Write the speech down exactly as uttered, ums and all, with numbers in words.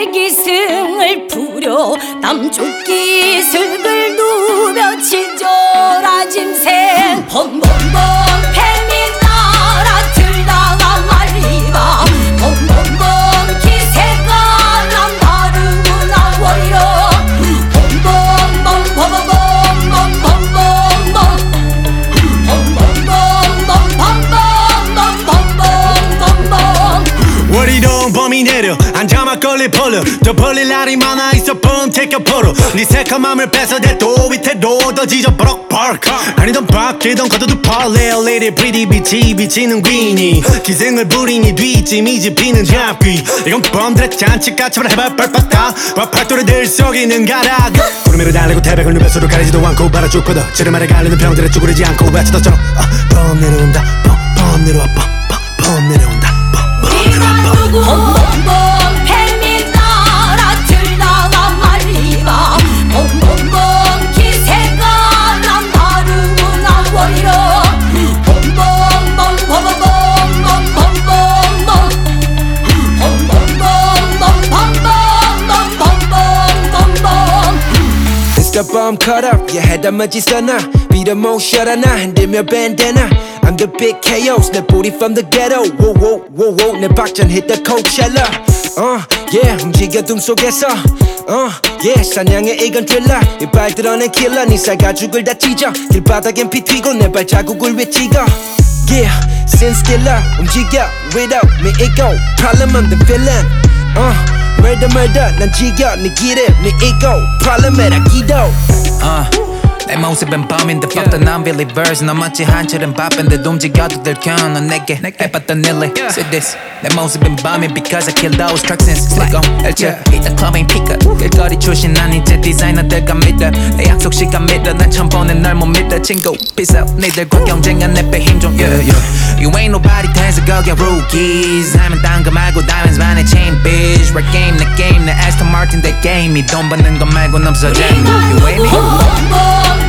기승을 부려 남쪽 기승을 누벼 치졸아 짐생 봄봄봄 뱀이 날아 들다가 말리라 봄봄봄 기세가 남다르구나 월이여 봄봄봄 봄봄봄 봄봄봄 월이동 범이 내려 앉아 막걸리 벌려 더 벌릴 날이 많아 있어 뻔 take a photo 네 새까맘을 뺏어내 또 위태로 더 지져버럭 벌크 아니던 바뀌던 걷어도 parlay lady pretty 빛이 비치는 귀니 기생을 부리니 뒷짐이지 비는 잡귀 이건 범들의 잔치까처럼 해봐 뻘빠다 팔도리들 속이는 가락 구름위로 달리고 태백을 누벼 서로 가리지도 않고 바라쭉 뻗어 지름아래 갈리는 병들에 쭈그리지 않고 외치더처럼 범 내려온다 범 내려와 범 내려온다 봄봄봄 뱀이 날아 들다가 말리라 봄봄봄 기세가 남다르구나 월이여 봄봄봄 봄봄봄 봄봄봄 It's the bomb cut up, your head I'm a G-stunner. Beat 'em all, shut up now, hand me a bandana. I'm the big K Os, 내 booty from the ghetto. Whoa, whoa, whoa, whoa, 내 박전 hit the Coachella. Uh, yeah, 움직여 둠 속에서. Uh, yeah, 사냥의 이건 thriller. 이빨 드러낸 killer, 네 살가죽을 다 찢어. 길바닥엔 피 튀고 내 발자국을 왜 찍어. Yeah, sin killer, 움직여, without me it go. Problem, I'm the villain. Uh, murder, murder, 난 지겨, 네 길에 me it go. Problem에다 기도. uh. 내 모습은 범인데 fuck the non-believers 너 마치 한철은 바쁜데 움직여도 들켜 넌 내게 해봤던 일리 Say this 내 모습은 범인 because I kill those trucks and slick on 엘체 이따 club ain't pick up 길거리 출신 난 이제 디자이너들과 믿어 내 약속 시간 믿어 난 처음 보는 널 못 믿어 친구 peace out 니들과 경쟁한 내 배 힘 좀 yeah, yeah. You ain't nobody 돼서 거기 rookies 하면 딴 거 말고 diamonds 반의 chain bitch Rap game 내 game 내 Aston Martin 내 game 이 돈 받는 거 말고는 없어 재미 You ain't me 봄봄봄